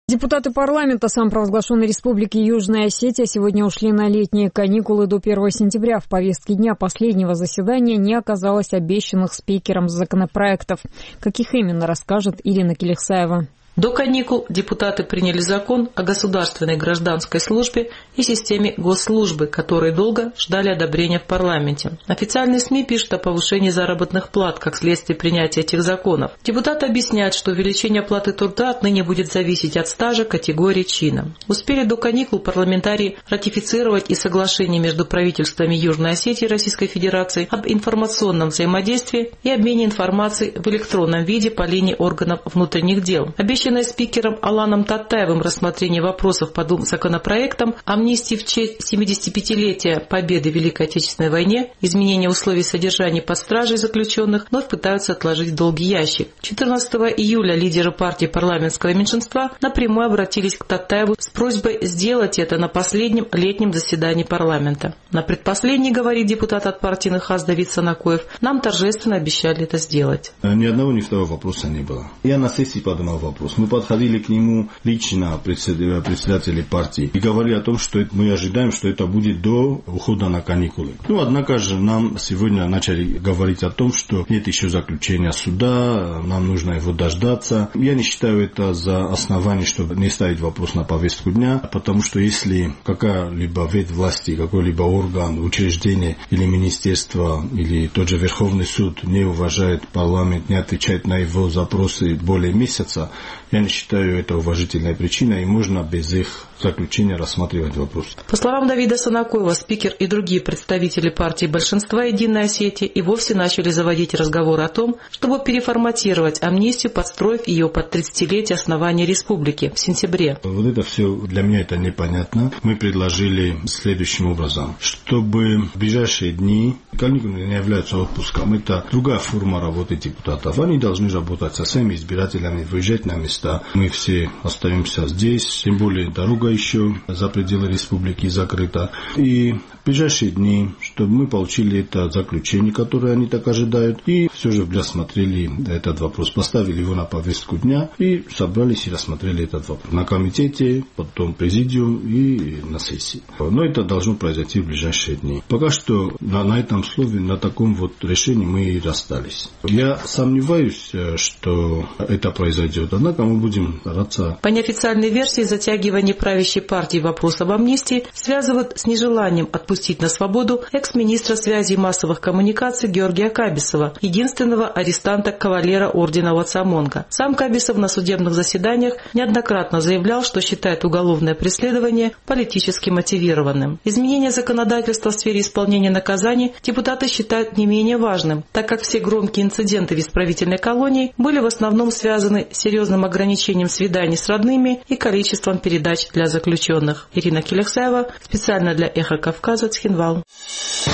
Депутаты парламента самопровозглашенной Республики Южная Осетия сегодня ушли на летние каникулы до 1 сентября. В повестке дня последнего заседания не оказалось обещанных спикером законопроектов. Каких именно, расскажет Ирина Келехсаева. До каникул депутаты приняли закон о государственной гражданской службе и системе госслужбы, которые долго ждали одобрения в парламенте. Официальные СМИ пишут о повышении заработных плат как следствие принятия этих законов. Депутаты объясняют, что увеличение оплаты труда отныне будет зависеть от стажа, категории, чина. Успели до каникул парламентарии ратифицировать и соглашение между правительствами Южной Осетии и Российской Федерации об информационном взаимодействии и обмене информацией в электронном виде по линии органов внутренних дел. Обещанное спикером Аланом Татаевым рассмотрение вопросов по двум законопроектам: амнистии в честь 75-летия победы в Великой Отечественной войне, изменение условий содержания под стражей заключенных, вновь пытаются отложить в долгий ящик. 14 июля лидеры партии парламентского меньшинства напрямую обратились к Татаеву с просьбой сделать это на последнем летнем заседании парламента. На предпоследний, говорит депутат от партии НХАС Давид Санакоев, нам торжественно обещали это сделать. Ни одного, ни второго вопроса не было. Я на сессии поднимал вопрос. Мы подходили к нему лично, председатели партии, и говорили о том, что мы ожидаем, что это будет до ухода на каникулы. Однако же нам сегодня начали говорить о том, что нет еще заключения суда, нам нужно его дождаться. Я не считаю это за основание, чтобы не ставить вопрос на повестку дня, потому что если какая-либо ветвь власти, какой-либо орган, учреждение или министерство, или тот же Верховный суд не уважает парламент, не отвечает на его запросы более месяца, я не считаю это уважительной причиной, и можно без их заключения рассматривать вопрос. По словам Давида Санакоева, спикер и другие представители партии большинства «Единой Осетии» и вовсе начали заводить разговоры о том, чтобы переформатировать амнистию, подстроив ее под 30-летие основания республики в сентябре. Вот это все для меня это непонятно. Мы предложили следующим образом, чтобы в ближайшие дни, каникулы не являются отпуском, это другая форма работы депутатов. Они должны работать со своими избирателями, выезжать на места. Мы все остаемся здесь, тем более дорога еще за пределы республики закрыта. И в ближайшие дни, чтобы мы получили это заключение, которое они так ожидают, и все же рассмотрели этот вопрос, поставили его на повестку дня и собрались и рассмотрели этот вопрос на комитете, потом президиум и на сессии. Но это должно произойти в ближайшие дни. Пока что на этом слове, на таком вот решении мы и расстались. Я сомневаюсь, что это произойдет, однако мы будем стараться. По неофициальной версии, затягивание правящей партии вопрос об амнистии связывают с нежеланием отпустить на свободу экс-министра связи и массовых коммуникаций Георгия Кабисова, единственного арестанта-кавалера ордена Вацамонга. Сам Кабисов на судебных заседаниях неоднократно заявлял, что считает уголовное преследование политически мотивированным. Изменение законодательства в сфере исполнения наказаний депутаты считают не менее важным, так как все громкие инциденты в исправительной колонии были в основном связаны с серьезным ограничением свиданий с родными и количеством передач для заключенных. Ирина Келехсаева, специально для Эхо Кавказа, Цхинвал.